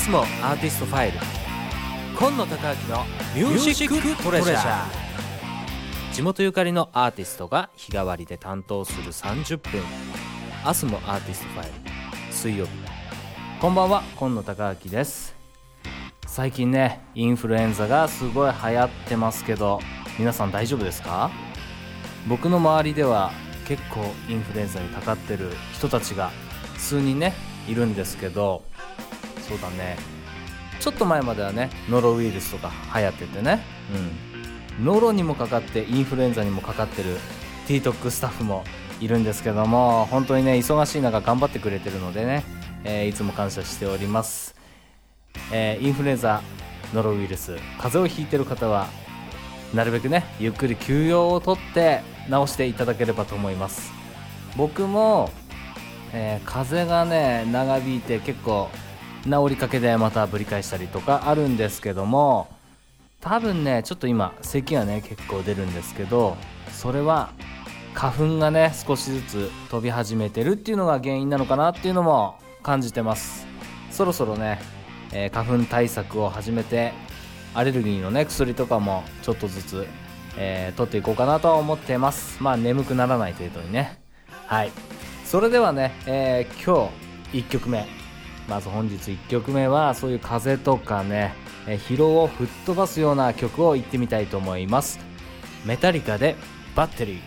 モアーティストファイル、今野孝明のミュージックトレジャー。地元ゆかりのアーティストが日替わりで担当する30分、アスモアーティストファイル、水曜日。こんばんは、今野孝明です。最近ね、インフルエンザがすごい流行ってますけど、皆さん大丈夫ですか？僕の周りでは結構インフルエンザにかかってる人たちが数人ねいるんですけど、そうだね、ちょっと前まではねノロウイルスとか流行っててね、ノロにもかかってインフルエンザにもかかってる TikTok スタッフもいるんですけども、本当にね忙しい中頑張ってくれてるのでね、いつも感謝しております。インフルエンザ、ノロウイルス、風邪をひいてる方はなるべくねゆっくり休養をとって治していただければと思います。僕も、風邪がね長引いて結構治りかけでまたぶり返したりとかあるんですけども、多分ねちょっと今咳がね結構出るんですけど、それは花粉がね少しずつ飛び始めてるっていうのが原因なのかなっていうのも感じてます。そろそろね、花粉対策を始めて、アレルギーのね薬とかもちょっとずつ、取っていこうかなとは思ってます。まあ眠くならない程度にね。はい、それではね、今日1曲目、まず本日1曲目はそういう風邪とかね、疲労を吹っ飛ばすような曲を言ってみたいと思います。メタリカでバッテリー。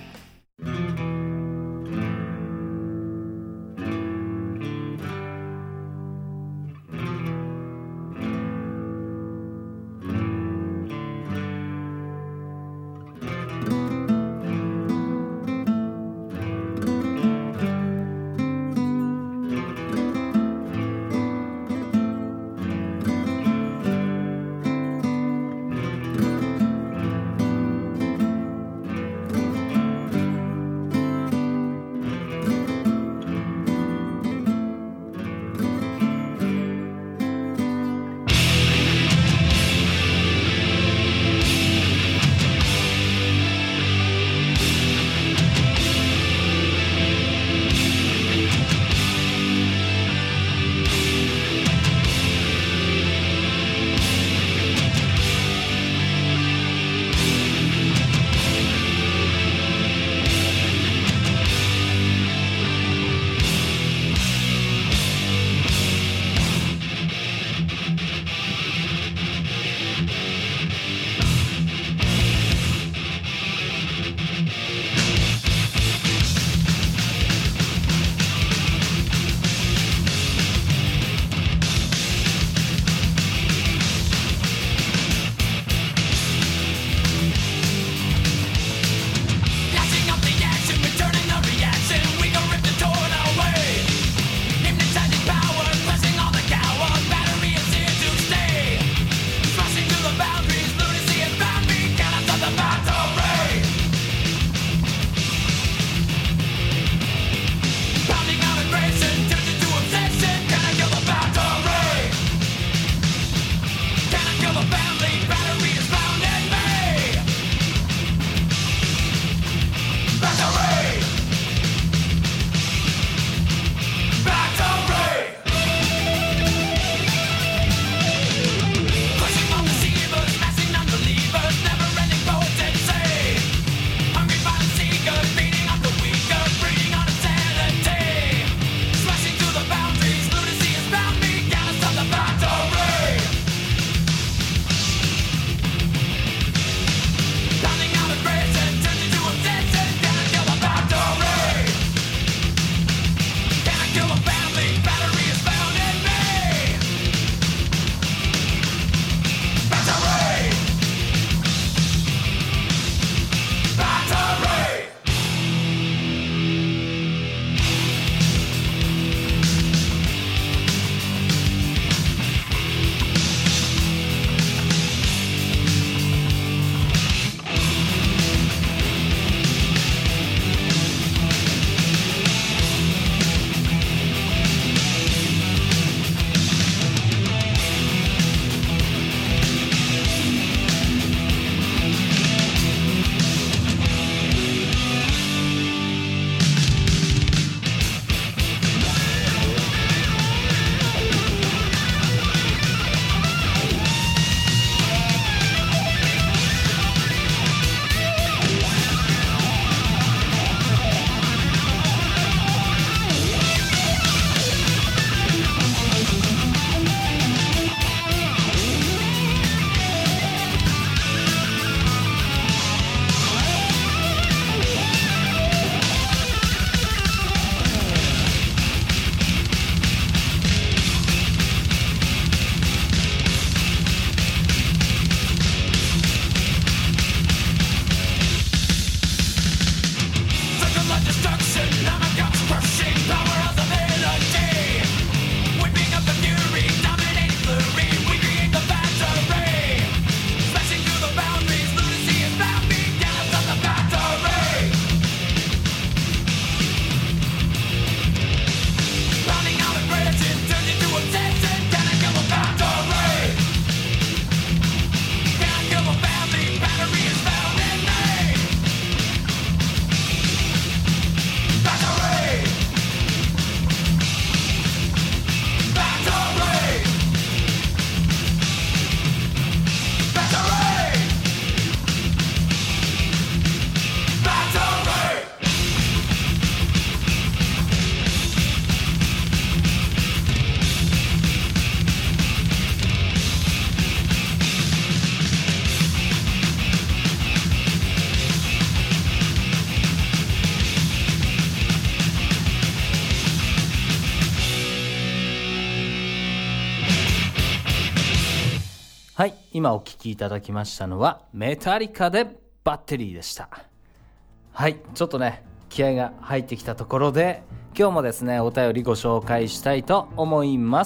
今お聴きいただきましたのはメタリカでバッテリーでした。はい、ちょっとね気合が入ってきたところで今日もですねお便りご紹介したいと思います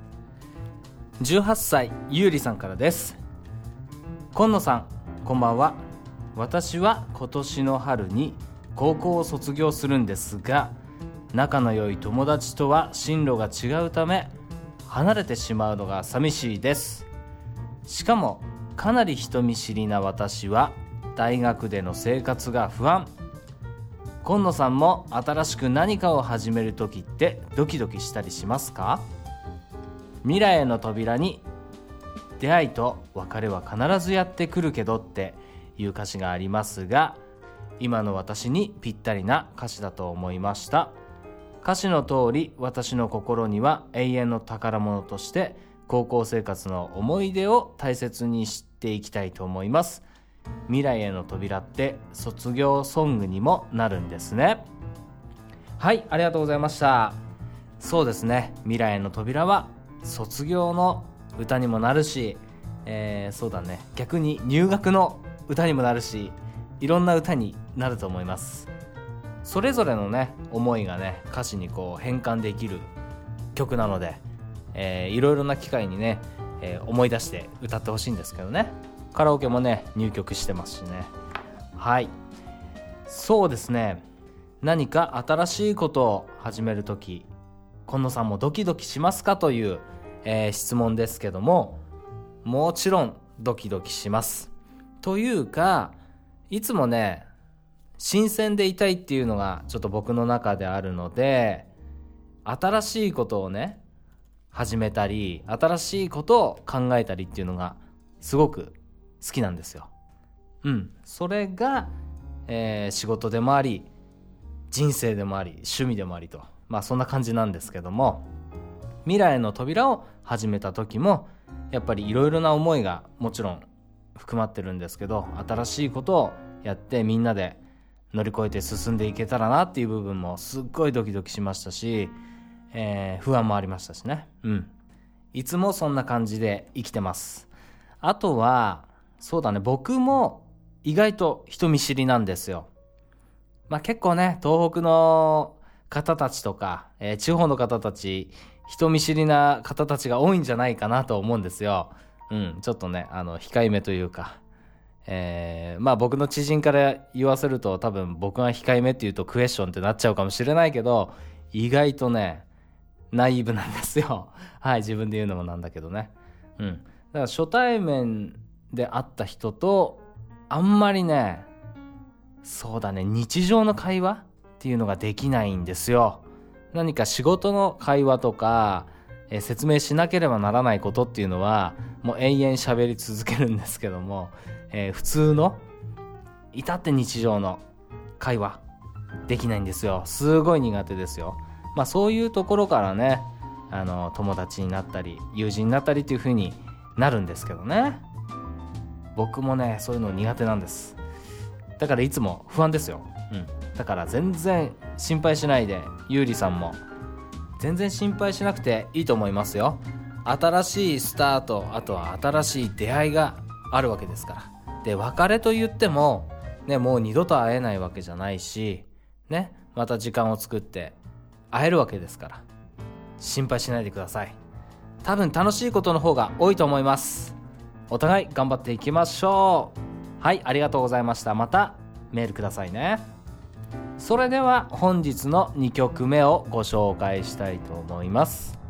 。18歳ゆうりさんからです。今野さんこんばんは。私は今年の春に高校を卒業するんですが、仲の良い友達とは進路が違うため離れてしまうのが寂しいです。しかもかなり人見知りな私は大学での生活が不安。今野さんも新しく何かを始めるときってドキドキしたりしますか？未来への扉に出会いと別れは必ずやってくるけどっていう歌詞がありますが、今の私にぴったりな歌詞だと思いました。歌詞の通り私の心には永遠の宝物として高校生活の思い出を大切にしていきたいと思います。未来への扉って卒業ソングにもなるんですね。はい、ありがとうございました。そうですね、未来への扉は卒業の歌にもなるし、そうだね、逆に入学の歌にもなるし、いろんな歌になると思います。それぞれのね思いがね歌詞にこう変換できる曲なので、いろいろな機会にね、思い出して歌ってほしいんですけどね。カラオケもね入曲してますしね。はい、そうですね、何か新しいことを始めるとき今野さんもドキドキしますかという、質問ですけども、もちろんドキドキします。というかいつもね新鮮でいたいっていうのがちょっと僕の中であるので、新しいことをね始めたり新しいことを考えたりっていうのがすごく好きなんですよ。それが、仕事でもあり人生でもあり趣味でもありと、そんな感じなんですけども、未来の扉を始めた時もやっぱりいろいろな思いがもちろん含まってるんですけど、新しいことをやってみんなで乗り越えて進んでいけたらなっていう部分もすっごいドキドキしましたし、不安もありましたしね。いつもそんな感じで生きてます。あとはそうだね、僕も意外と人見知りなんですよ。結構ね東北の方たちとか、地方の方たち人見知りな方たちが多いんじゃないかなと思うんですよ。ちょっとね控えめというか、僕の知人から言わせると多分僕が控えめって言うとクエスチョンってなっちゃうかもしれないけど、意外とねナイーブなんですよ。はい、自分で言うのもなんだけどね。だから初対面で会った人とあんまりね、そうだね、日常の会話っていうのができないんですよ。何か仕事の会話とか、説明しなければならないことっていうのはもう永遠喋り続けるんですけども、普通の至って日常の会話できないんですよ。すごい苦手ですよ。そういうところからね友達になったり友人になったりっていう風になるんですけどね。僕もねそういうの苦手なんです。だからいつも不安ですよ。だから全然心配しないで、ゆうりさんも全然心配しなくていいと思いますよ。新しいスタート、あとは新しい出会いがあるわけですから。で、別れと言ってもね、もう二度と会えないわけじゃないしね、また時間を作って会えるわけですから、心配しないでください。多分楽しいことの方が多いと思います。お互い頑張っていきましょう。はい、ありがとうございました。またメールくださいね。それでは本日の2曲目をご紹介したいと思います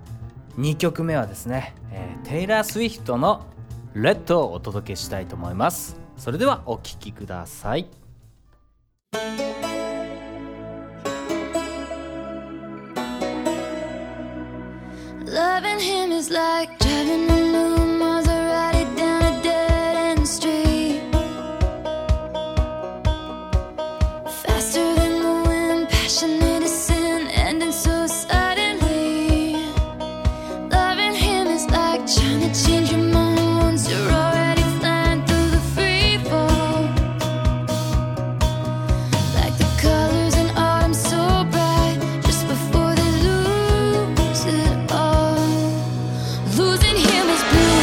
。2曲目はですね、テイラー・スウィフトのレッドをお届けしたいと思います。それではお聴きください。 Loving him is like driving a new Maserati down a dead-end street, faster than the wind, passionate as sin, ending so suddenly. Loving him is like trying to change your mind once you're already flying through the free fall, like the colors in autumn so bright just before they lose it all. Losing him is blue.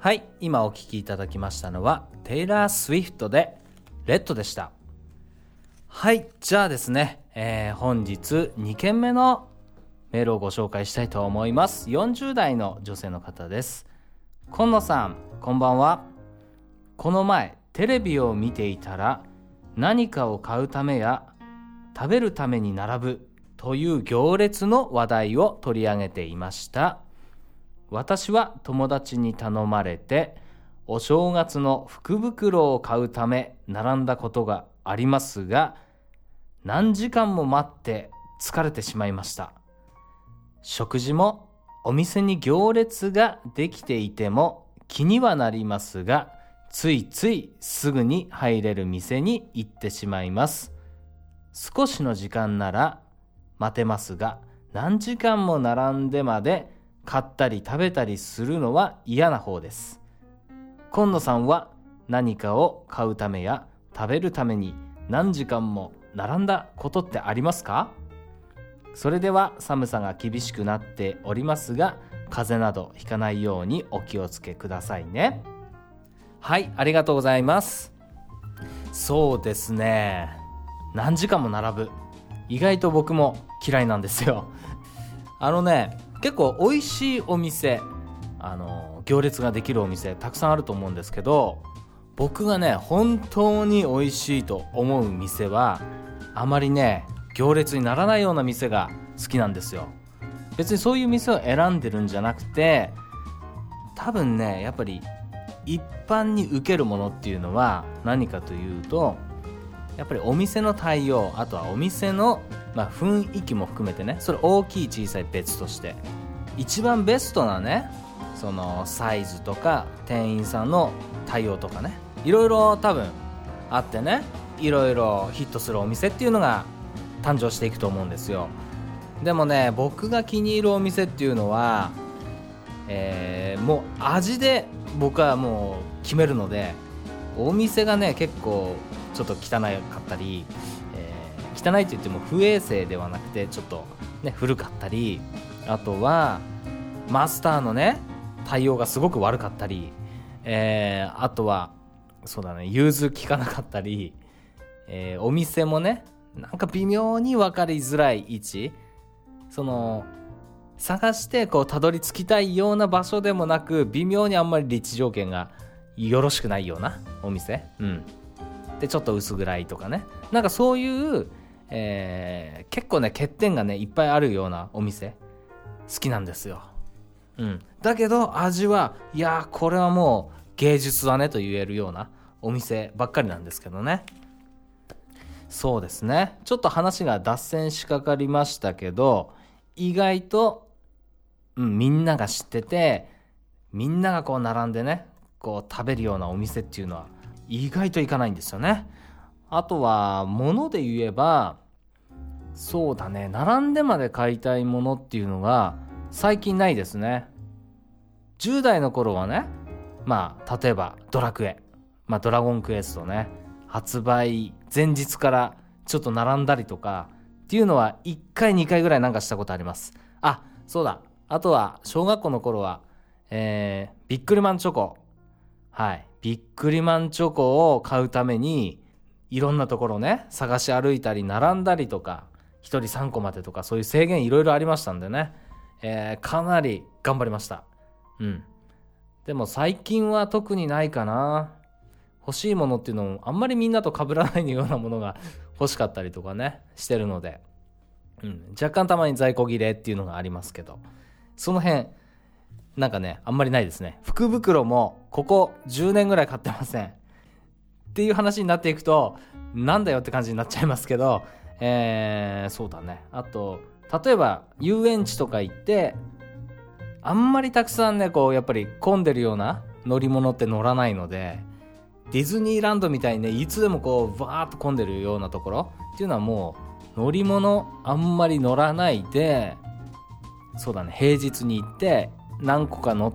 はい、今お聴きいただきましたのはテイラー・スウィフトでレッドでした。はい、じゃあですね、本日2件目のメールをご紹介したいと思います。40代の女性の方です。今野さん、こんばんは。この前テレビを見ていたら、何かを買うためや食べるために並ぶという行列の話題を取り上げていました。私は友達に頼まれてお正月の福袋を買うため並んだことがありますが、何時間も待って疲れてしまいました。食事もお店に行列ができていても気にはなりますが、ついついすぐに入れる店に行ってしまいます。少しの時間なら待てますが、何時間も並んでまで買ったり食べたりするのは嫌な方です。今野さんは何かを買うためや食べるために何時間も並んだことってありますか？それでは寒さが厳しくなっておりますが、風邪などひかないようにお気をつけくださいね。はい、ありがとうございます。そうですね、何時間も並ぶ、意外と僕も嫌いなんですよ。結構美味しいお店、行列ができるお店たくさんあると思うんですけど、僕がね本当に美味しいと思う店はあまりね行列にならないような店が好きなんですよ。別にそういう店を選んでるんじゃなくて、多分ねやっぱり一般に受けるものっていうのは何かというと、やっぱりお店の対応、あとはお店の、雰囲気も含めてね、それ大きい小さい別として一番ベストなね、そのサイズとか店員さんの対応とかね、いろいろ多分あってね、いろいろヒットするお店っていうのが誕生していくと思うんですよ。でもね、僕が気に入るお店っていうのは、もう味で僕はもう決めるので、お店がね結構ちょっと汚かったり、汚いと言っても不衛生ではなくてちょっとね古かったり、あとはマスターのね対応がすごく悪かったり、あとはそうだね、融通きかなかったり、お店もねなんか微妙に分かりづらい位置、その探してこうたどり着きたいような場所でもなく、微妙にあんまり立地条件がよろしくないようなお店、でちょっと薄暗いとかね、なんかそういう、結構ね欠点がねいっぱいあるようなお店好きなんですよ。だけど味は、いやこれはもう芸術だねと言えるようなお店ばっかりなんですけどね。そうですね、ちょっと話が脱線しかかりましたけど、意外と、みんなが知ってて、みんながこう並んでねこう食べるようなお店っていうのは意外と行かないんですよね。あとは物で言えば、そうだね、並んでまで買いたいものっていうのが最近ないですね。10代の頃はね、例えばドラクエ、ドラゴンクエストね、発売前日からちょっと並んだりとかっていうのは1回2回ぐらいなんかしたことあります。あ、そうだ、あとは小学校の頃は、ビックリマンチョコ、ビックリマンチョコを買うためにいろんなところね探し歩いたり並んだりとか、1人3個までとかそういう制限いろいろありましたんでね、かなり頑張りました。でも最近は特にないかな。欲しいものっていうのもあんまりみんなと被らないようなものが欲しかったりとかねしてるので、若干たまに在庫切れっていうのがありますけど、その辺なんかねあんまりないですね。福袋もここ10年ぐらい買ってませんっていう話になっていくとなんだよって感じになっちゃいますけど、そうだね、あと例えば遊園地とか行ってあんまりたくさんねこうやっぱり混んでるような乗り物って乗らないので、ディズニーランドみたいにねいつでもこうバーッと混んでるようなところっていうのはもう乗り物あんまり乗らないで、そうだね、平日に行って何個か乗って、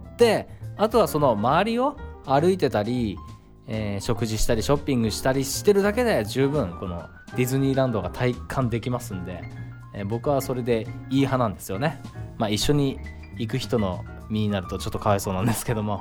あとはその周りを歩いてたり、食事したりショッピングしたりしてるだけで十分このディズニーランドが体感できますんで、僕はそれでいい派なんですよね。一緒に行く人の身になるとちょっとかわいそうなんですけども、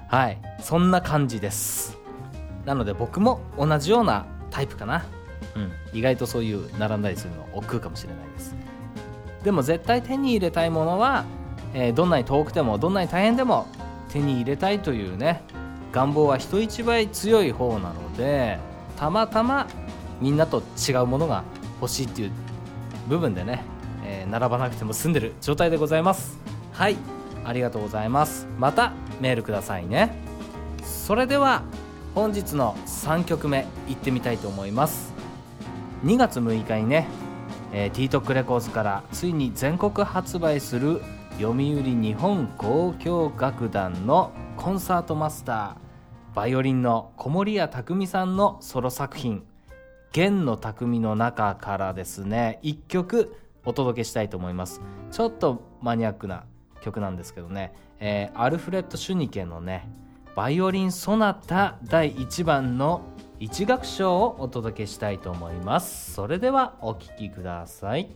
はい、そんな感じです。なので僕も同じようなタイプかな。意外とそういう並んだりするの億劫かもしれないです。でも絶対手に入れたいものは、どんなに遠くてもどんなに大変でも手に入れたいというね、願望は人一倍強い方なので、たまたまみんなと違うものが欲しいっていう部分でね、並ばなくても済んでる状態でございます。はい、ありがとうございます。またメールくださいね。それでは本日の3曲目いってみたいと思います。2月6日にね、TTOC レコーズからついに全国発売する読売日本交響楽団のコンサートマスター、バイオリンの小森屋匠さんのソロ作品弦の匠の中からですね、1曲お届けしたいと思います。ちょっとマニアックな曲なんですけどね、アルフレッド・シュニケのね、バイオリンソナタ第1番の1楽章をお届けしたいと思います。それではお聴きください。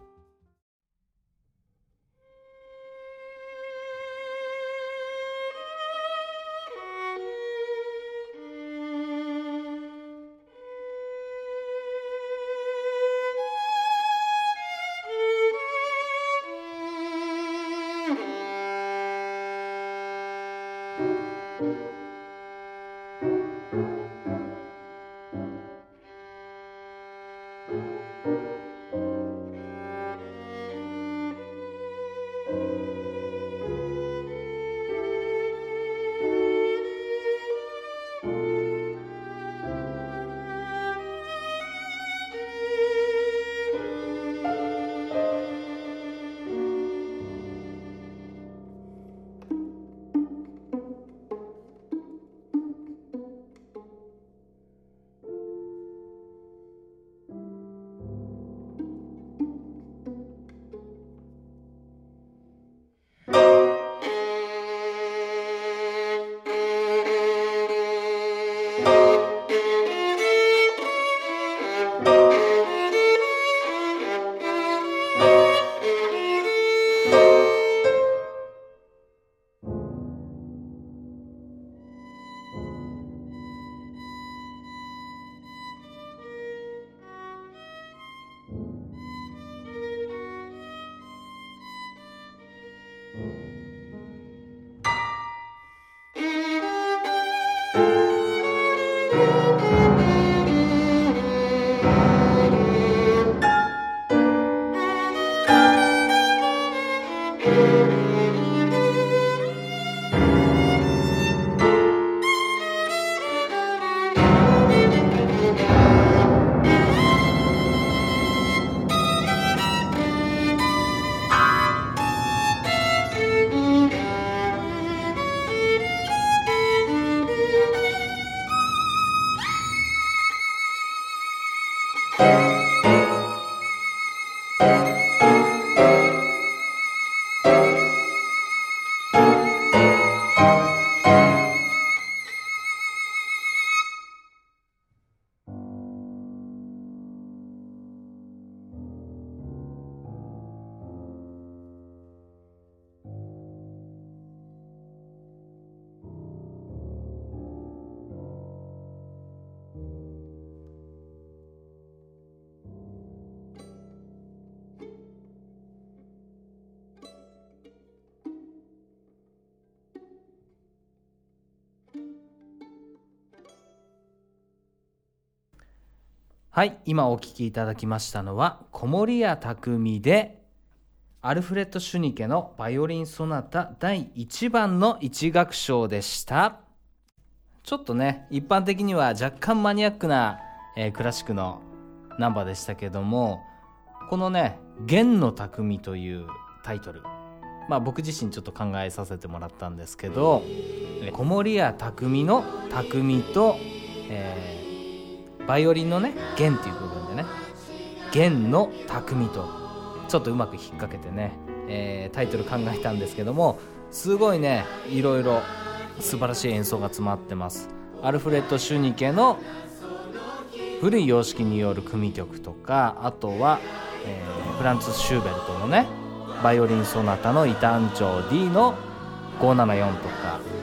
はい、今お聴きいただきましたのは小森屋匠でアルフレッド・シュニケのバイオリンソナタ第1番の1楽章でした。ちょっとね、一般的には若干マニアックな、クラシックのナンバーでしたけども、このね、弦の匠というタイトル、僕自身ちょっと考えさせてもらったんですけど、小森屋匠の匠と、バイオリンのね弦っていう部分でね、弦の匠とちょっとうまく引っ掛けてね、タイトル考えたんですけども、すごいね、いろいろ素晴らしい演奏が詰まってます。アルフレッド・シュニケの古い様式による組曲とか、あとは、フランツ・シューベルトのねバイオリンソナタの異端調 D の574とか、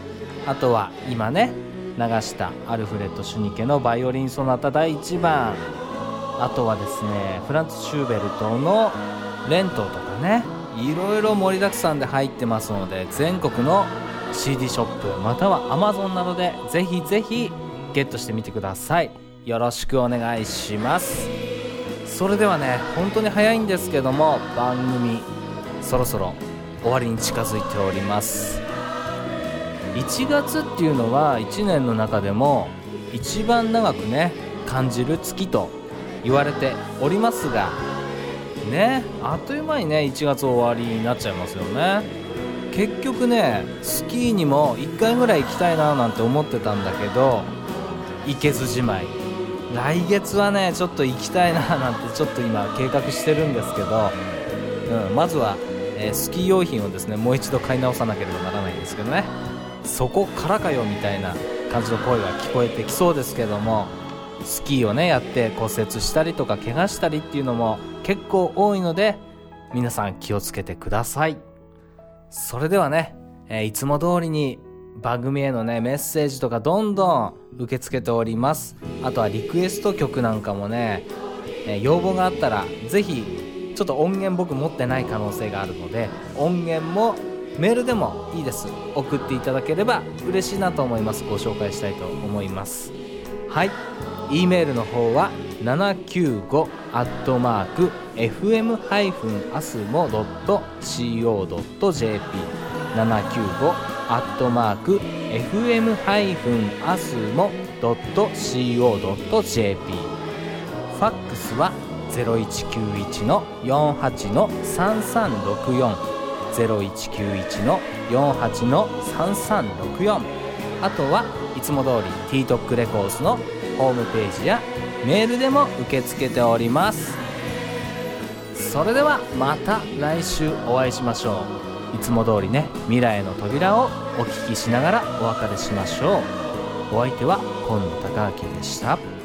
あとは今ね流したアルフレッド・シュニケのバイオリンソナタ第1番、あとはですねフランツ・シューベルトのレントとかね、いろいろ盛りだくさんで入ってますので、全国の CD ショップまたは Amazon などでぜひぜひゲットしてみてください。よろしくお願いします。それではね、本当に早いんですけども、番組そろそろ終わりに近づいております。1月っていうのは1年の中でも一番長くね感じる月と言われておりますがね、あっという間にね1月終わりになっちゃいますよね。結局ねスキーにも1回ぐらい行きたいななんて思ってたんだけど行けずじまい。来月はねちょっと行きたいななんてちょっと今計画してるんですけど、まずは、スキー用品をですねもう一度買い直さなければならないんですけどね、そこからかよみたいな感じの声が聞こえてきそうですけども、スキーをねやって骨折したりとか怪我したりっていうのも結構多いので皆さん気をつけてください。それではね、いつも通りに番組へのねメッセージとかどんどん受け付けております。あとはリクエスト曲なんかもね、要望があったらぜひちょっと音源僕持ってない可能性があるので音源もメールでもいいです、送っていただければ嬉しいなと思います。ご紹介したいと思います。はい、E メールの方は795@fm-asmo.co.jp795@fm-asmo.co.jp ファックスは 0191-48-3364 0191-48-3364、あとはいつも通り TTOC レコーズのホームページやメールでも受け付けております。それではまた来週お会いしましょう。いつも通りね未来への扉をお聞きしながらお別れしましょう。お相手は今野孝明でした。